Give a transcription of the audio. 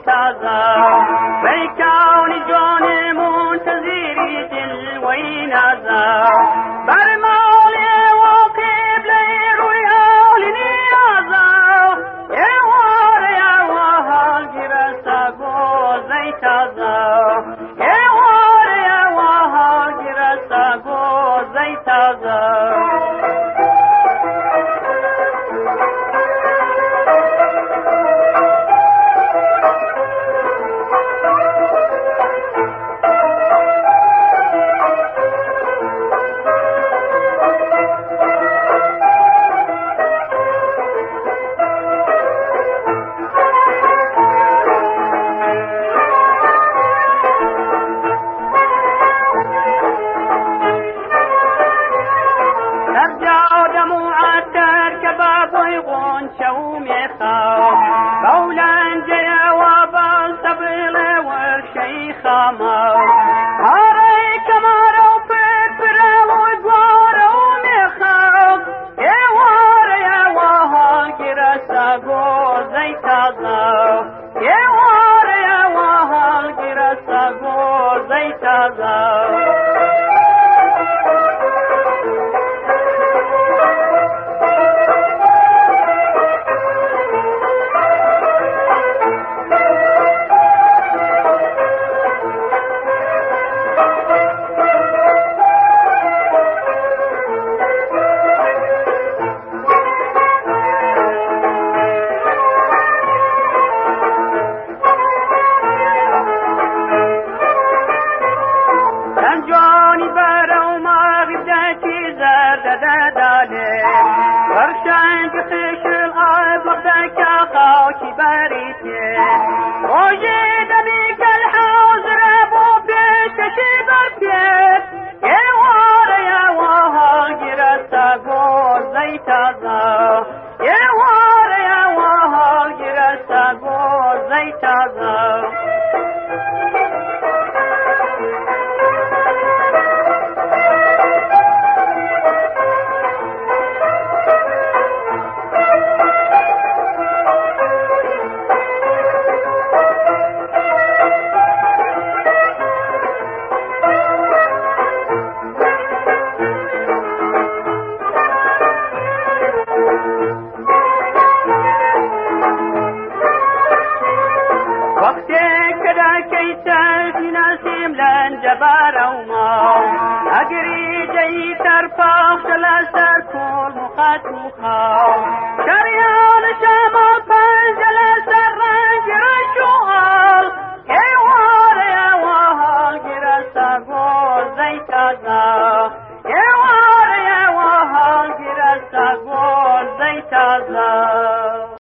تازه بیکون جان منتظری دل وی نازه برمال و قبله رویال نیازه ایوار ایوه حال گرسته گوزه تازه ایوار ایوه حال گرسته گوزه تازه شو میخوام بولنجه و بالسبیل ورشی خامم هاری کمار و پرپره و دوار و میخوام یوار حال گرسته گوزه تازه یوار حال گرسته گوزه تازه جانی برو مغزتی زرد داله برشنگ خشل آب مقدک خاکی بریته روژه دمی کل حاضر بو پیشکشی برپید یوار حال گرسته گوزه تازه یوار حال گرسته گوزه تازه نسیم لنجبر و ما اگری جایی ترپاخ لسر کل مخط مخاو شریان شما پنجل سر رنگ رشوال ایوار حال گرسته گوزه تازه ایوار حال گرسته گوزه تازه